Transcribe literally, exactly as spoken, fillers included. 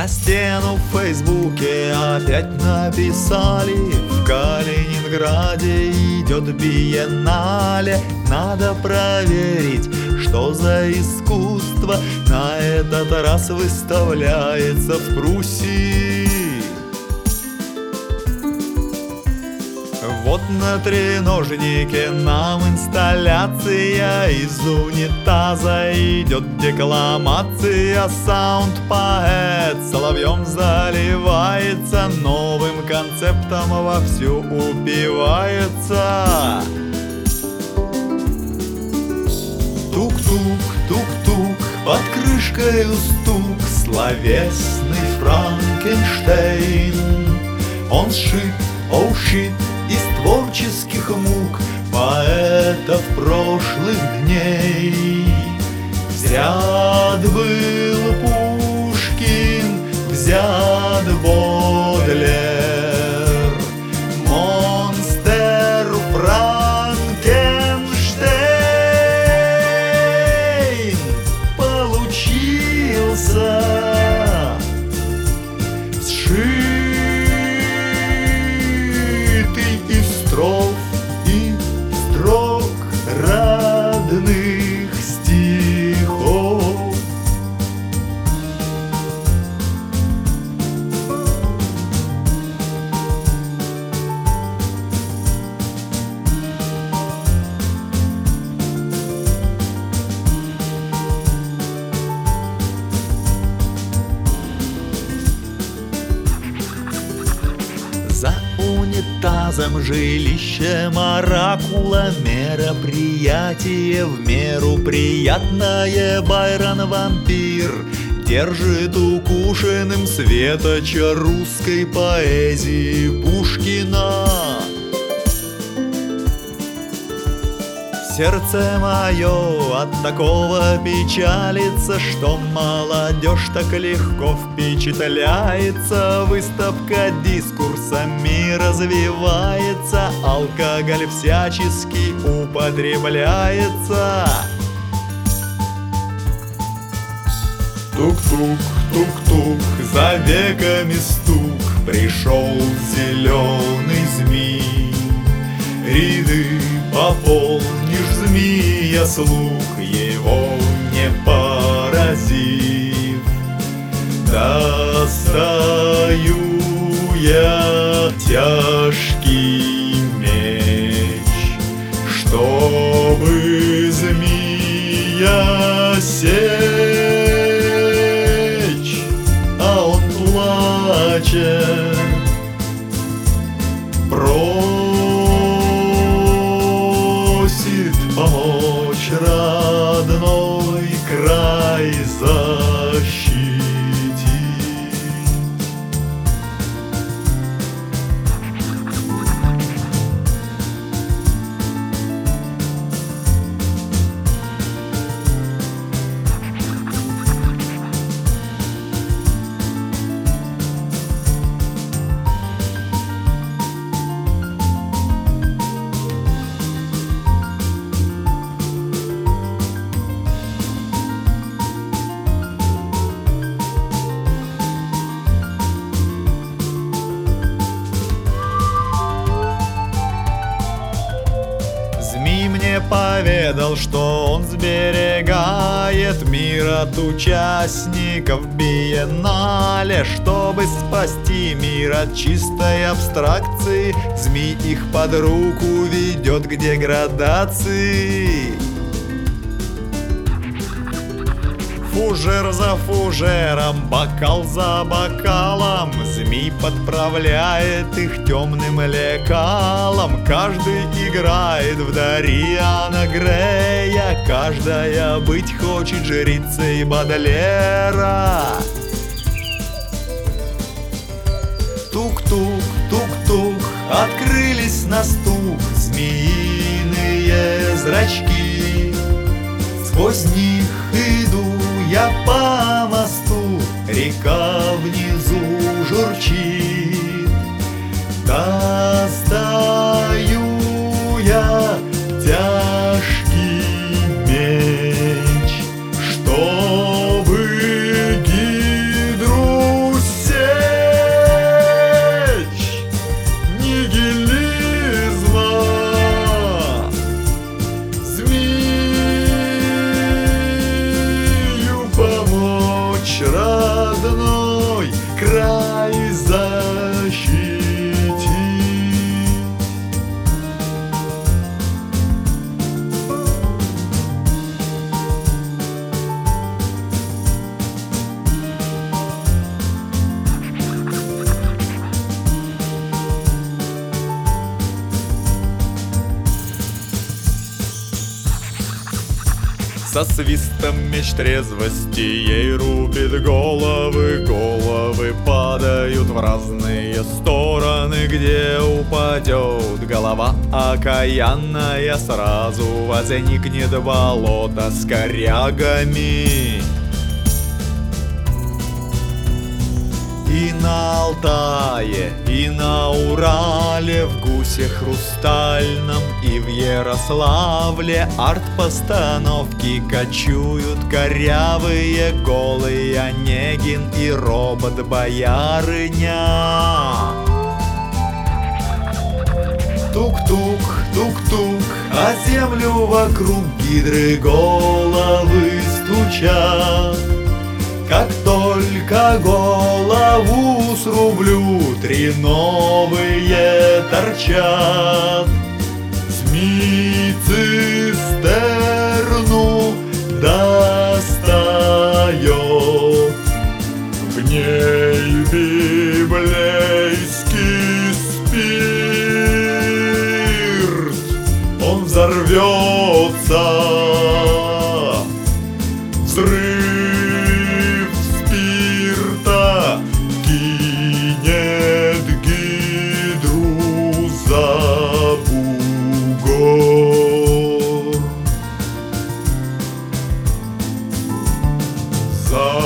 На стену в Фейсбуке опять написали: в Калининграде идет биеннале. Надо проверить, что за искусство на этот раз выставляется в Пруссии. Вот на треножнике нам инсталляция, из унитаза идет декламация. Саунд-поэт соловьем заливается, новым концептом вовсю упивается. Тук-тук, тук-тук, под крышкой стук, словесный Франкенштейн. Он сшит, оу щит, из творческих мук поэтов прошлых дней. Взят был Пушкин, взят Бодлер, монстр Франкенштейн получился. Стров и строк родных стихов. За унитазом жилищем оракула, мероприятие в меру приятное. Байрон вампир держит укушенным светоча русской поэзии Пушкина. Сердце мое от такого печалится, что молодежь так легко впечатляется. Выставка дискурсами развивается, алкоголь всячески употребляется. Тук-тук, тук-тук, за веками стук, пришел зеленый змей. Ряды пополнишь, змея, слух его не поразив. Достаю я тяжкий меч, чтобы змея сечь, а он плачет. Просит помочь родной край защитить. Змей мне поведал, что он сберегает мир от участников биеннале. Чтобы спасти мир от чистой абстракции, змей их под руку ведет к деградации. Фужер за фужером, бокал за бокалом, змей подправляет их темным лекалом. Каждый играет в Дариана Грея, каждая быть хочет жрицей Бодлера. Тук-тук, тук-тук, открылись на стук змеиные зрачки. Сквозь них иду я по мосту, река внизу журчит. Достаю я тяжкий меч, чтобы гидру Со свистом меч трезвости ей рубит головы, головы падают в разные стороны, где упадет голова окаянная, сразу возникнет болото с корягами. И на Алтае, и на Урале, в Гусе хрустальном и в Ярославле арт-постановки кочуют корявые, голый Онегин и робот-боярыня. Тук-тук, тук-тук, а землю вокруг гидры головы стучат. Как только голову срублю, три новые торчат. Змей цистерну достает, в ней библейский спирт. Он взорвется, взрыв кинет гидру за бугор. За